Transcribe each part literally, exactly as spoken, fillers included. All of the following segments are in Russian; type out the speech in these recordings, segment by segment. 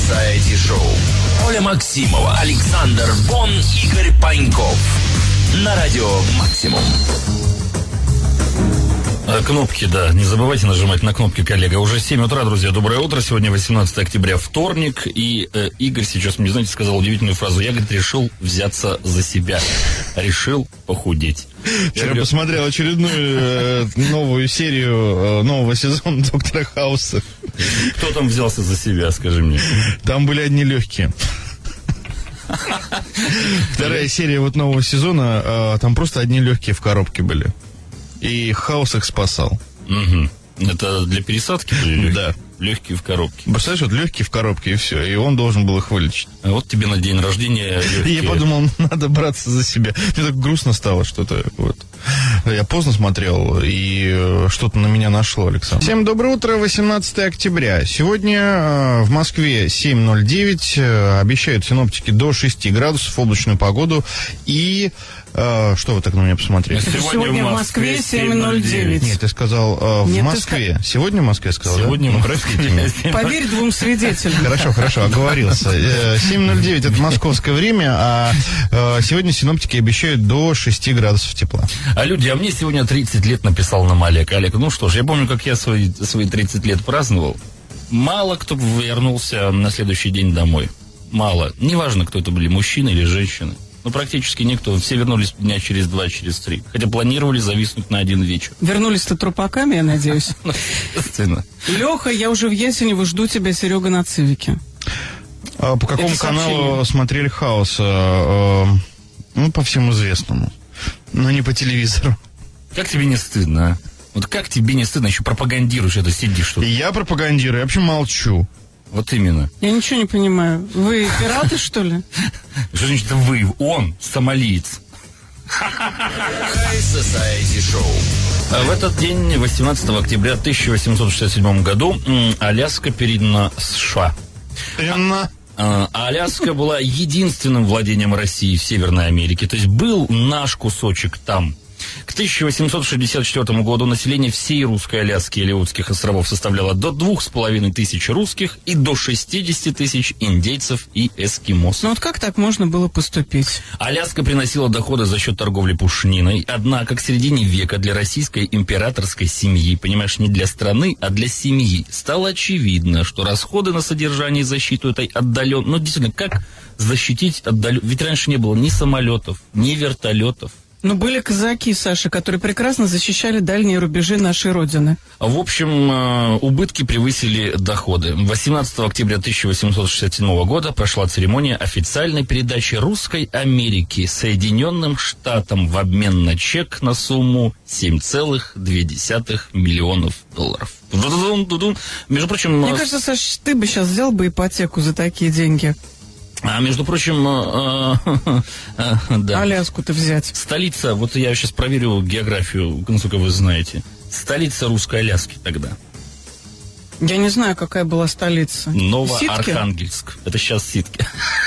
Society Show. Оля Максимова, Александр Бон, Игорь Паньков. На радио Максимум. Кнопки, да, не забывайте нажимать на кнопки, коллега. Уже семь утра, друзья, доброе утро. Сегодня восемнадцатое октября, вторник. И э, Игорь сейчас мне, знаете, сказал удивительную фразу. Я, говорит, решил взяться за себя. Решил похудеть. Я говорю, посмотрел очередную э, новую серию э, нового сезона Доктора Хауса. Кто там взялся за себя, скажи мне? Там были одни легкие. Вторая серия вот нового сезона, э, там просто одни легкие в коробке были. И Хаус их спасал. Угу. Это для пересадки были легкие? Да. Легкие в коробке. Представляешь, вот легкие в коробке, и все. И он должен был их вылечить. А вот тебе на день рождения легкие. Я подумал, надо браться за себя. Мне так грустно стало что-то. Вот. Я поздно смотрел, и что-то на меня нашло, Александр. Всем доброе утро, восемнадцатое октября. Сегодня в Москве семь ноль девять. Обещают синоптики до шести градусов, облачную погоду. И... А, что вы так на меня посмотрели? Сегодня, Сегодня в Москве семь ноль девять. Нет, ты сказал а, в Нет, Москве. Ска... Сегодня в Москве сказал, Сегодня да? в Москве. Поверь двум свидетелям. Хорошо, хорошо, оговорился. семь ноль девять это московское время, а сегодня синоптики обещают до шести градусов тепла. А люди, а мне сегодня тридцать лет написал нам Олег. Олег, ну что ж, я помню, как я свои, свои тридцать лет праздновал. Мало кто вернулся на следующий день домой. Мало. Неважно, кто это были, мужчины или женщины. Ну, практически никто. Все вернулись дня через два, через три. Хотя планировали зависнуть на один вечер. Вернулись-то трупаками, я надеюсь. Естественно. Леха, я уже в Ясенево жду тебя, Серега, на Цивике. А по какому каналу смотрели Хаус? А, а, ну, по всем известному. Но не по телевизору. Как тебе не стыдно, а? Вот как тебе не стыдно, еще пропагандируешь это, сидишь что-то. Я пропагандирую, я вообще молчу. Вот именно. Я ничего не понимаю. Вы пираты, что ли? Что значит вы? Он сомалиец. High Society Show. В этот день, восемнадцатого октября тысяча восемьсот шестьдесят седьмого году, Аляска передана США. Именно. Аляска была единственным владением России в Северной Америке. То есть был наш кусочек там. К тысяча восемьсот шестьдесят четвёртому году население всей русской Аляски и Алеутских островов составляло до двух с половиной тысяч русских и до шестидесяти тысяч индейцев и эскимосов. Ну вот как так можно было поступить? Аляска приносила доходы за счет торговли пушниной, однако к середине века для российской императорской семьи, понимаешь, не для страны, а для семьи, стало очевидно, что расходы на содержание и защиту этой отдаленной... Ну, действительно, как защитить отдаленную... Ведь раньше не было ни самолетов, ни вертолетов. Ну, были казаки, Саша, которые прекрасно защищали дальние рубежи нашей Родины. В общем, убытки превысили доходы. восемнадцатого октября тысяча восемьсот шестьдесят седьмого года прошла церемония официальной передачи Русской Америки Соединенным Штатам в обмен на чек на сумму семь целых две десятых миллионов долларов. Между прочим... Мне кажется, Саш, ты бы сейчас взял бы ипотеку за такие деньги. А между прочим, э, э, э, да. Аляску-то взять. Столица, вот я сейчас проверю географию, насколько вы знаете. Столица русской Аляски тогда. Я не знаю, какая была столица. Новоархангельск. Это сейчас Ситки.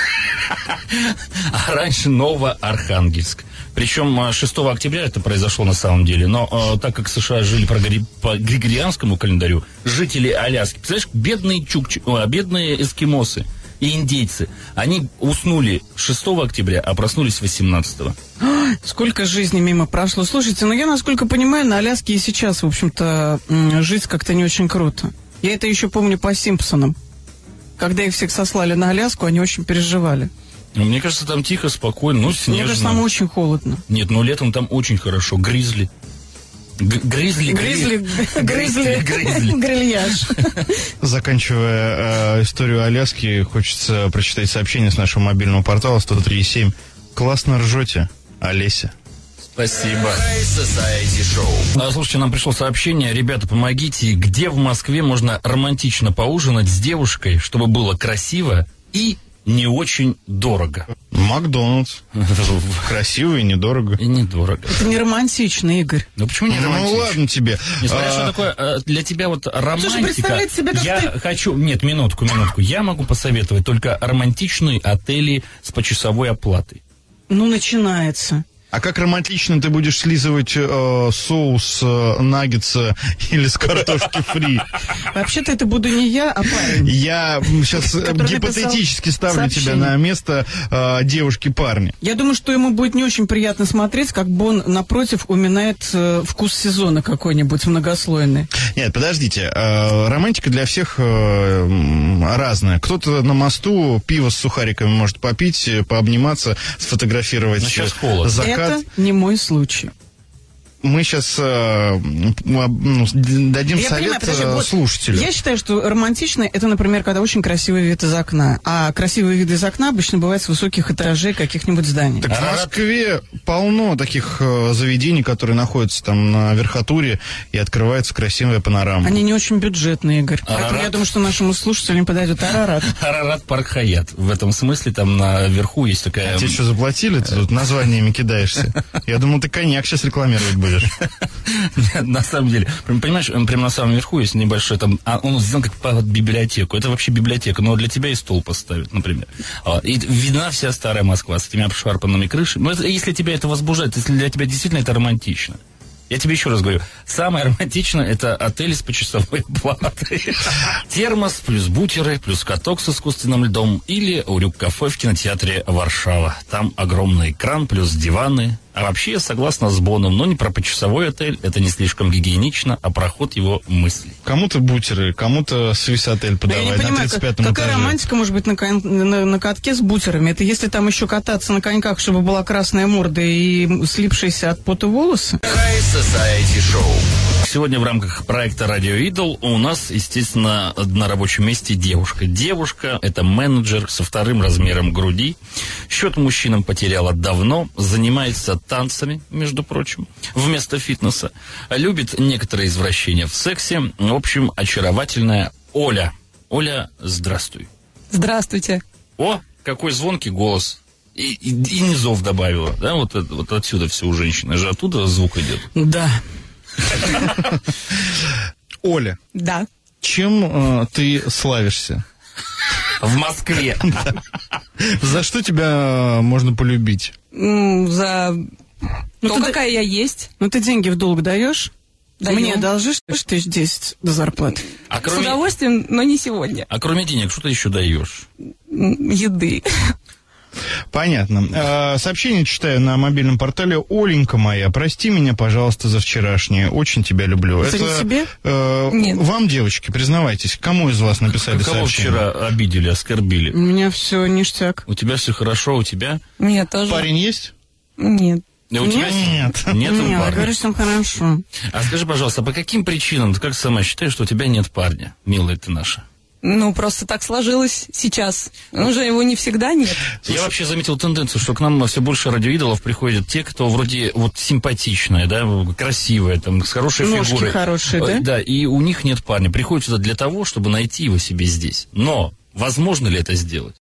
А раньше Новоархангельск. Причем шестого октября это произошло на самом деле. Но э, так как США жили по, по григорианскому календарю, жители Аляски, представляешь, бедные чукчи, о, бедные эскимосы и индейцы, они уснули шестого октября, а проснулись восемнадцатого. Сколько жизней мимо прошло. Слушайте, ну я, насколько понимаю, на Аляске и сейчас, в общем-то, жить как-то не очень круто. Я это еще помню по Симпсонам. Когда их всех сослали на Аляску, они очень переживали. Мне кажется, там тихо, спокойно, ну, снежно. Мне кажется, там очень холодно. Нет, ну летом там очень хорошо. Гризли. Гризли, гризли, гризли, гризли, грильяж. Заканчивая э, историю Аляски, хочется прочитать сообщение с нашего мобильного портала сто три и семь. Классно ржете, Олеся. Спасибо. А, слушайте, нам пришло сообщение. Ребята, помогите, где в Москве можно романтично поужинать с девушкой, чтобы было красиво и не очень дорого? Макдональдс. Красиво и недорого. И недорого. Это не романтично, Игорь. Ну почему не романтично? Ну ладно тебе. Несмотря, что такое для тебя вот романтика. Слушай, представляет себе, как я ты... хочу... Нет, минутку, минутку. Я могу посоветовать только романтичные отели с почасовой оплатой. Ну, начинается. А как романтично ты будешь слизывать э, соус э, наггетса или с картошки фри? Вообще-то это буду не я, а парень. Я сейчас гипотетически ставлю тебя на место э, девушки-парня. Я думаю, что ему будет не очень приятно смотреть, как Бон напротив уминает э, вкус сезона какой-нибудь многослойный. Нет, подождите. Э, романтика для всех э, разная. Кто-то на мосту пиво с сухариками может попить, пообниматься, сфотографировать закат. Это не мой случай. Мы сейчас э, ну, дадим я совет понимаю, подожди, вот слушателю. Я считаю, что романтично это, например, когда очень красивый вид из окна. А красивый вид из окна обычно бывает с высоких этажей каких-нибудь зданий. Так в Москве полно таких э, заведений, которые находятся там на верхотуре и открывается красивая панорама. Они не очень бюджетные, Игорь. Арарат. Поэтому я думаю, что нашему слушателю подойдет Арарат. Арарат Парк Хаят. В этом смысле там наверху есть такая... А тебе что, заплатили? Ты тут названиями кидаешься. Я думал, ты коньяк сейчас рекламировать будешь. На самом деле, понимаешь, прямо на самом верху есть небольшой там, он сделан как под библиотеку. Это вообще библиотека, но для тебя и стол поставят, например. И видна вся старая Москва с этими обшарпанными крышами. Но это, если тебя это возбуждает, если для тебя действительно это романтично. Я тебе еще раз говорю, самое романтичное — это отель с почасовой платой. Термос плюс бутеры, плюс каток с искусственным льдом или урюк-кафе в кинотеатре «Варшава». Там огромный экран плюс диваны. А вообще я согласна с Боном, но не про почасовой отель, это не слишком гигиенично, а про ход его мыслей. Кому-то бутеры, кому-то свис-отель подавай, да, на понимаю, тридцать пятом этаже. Какая романтика может быть на, кон- на, на катке с бутерами? Это если там еще кататься на коньках, чтобы была красная морда и слипшиеся от пота волосы? High Society Show. Сегодня в рамках проекта «Радио Идол» у нас, естественно, на рабочем месте девушка. Девушка – это менеджер со вторым размером груди. Счет мужчинам потеряла давно, занимается танцами, между прочим, вместо фитнеса. Любит некоторые извращения в сексе. В общем, очаровательная Оля. Оля, здравствуй. Здравствуйте. О, какой звонкий голос. И, и, и низов добавила, да, вот, вот отсюда все у женщины же оттуда звук идет. Да. Оля. Да. Чем э, ты славишься? В Москве. За что тебя можно полюбить? За то, какая я есть. Ну, ты деньги в долг даешь? Даю. Мне одолжишь тысяч десять до зарплаты. А кроме... С удовольствием, но не сегодня. А кроме денег, что ты еще даешь? Еды. Понятно. Э, сообщение читаю на мобильном портале. Оленька моя, прости меня, пожалуйста, за вчерашнее. Очень тебя люблю. Это, Это не себе? Э, Нет. Вам, девочки, признавайтесь, кому из вас написали Кого сообщение? вчера обидели, оскорбили? У меня все ништяк. У тебя все хорошо, у тебя? Нет, тоже. Парень есть? Нет. Да у тебя Нет. Нет, Нет, я парня. говорю, что хорошо. А скажи, пожалуйста, по каким причинам ты как сама считаешь, что у тебя нет парня, милая ты наша? Ну, просто так сложилось сейчас. Уже его не всегда нет. Я вообще заметил тенденцию, что к нам все больше радиоидолов приходят те, кто вроде вот симпатичная, да, красивая, там, с хорошей Ножки фигурой. хорошие, да? Да, и у них нет парня. Приходят сюда для того, чтобы найти его себе здесь. Но возможно ли это сделать?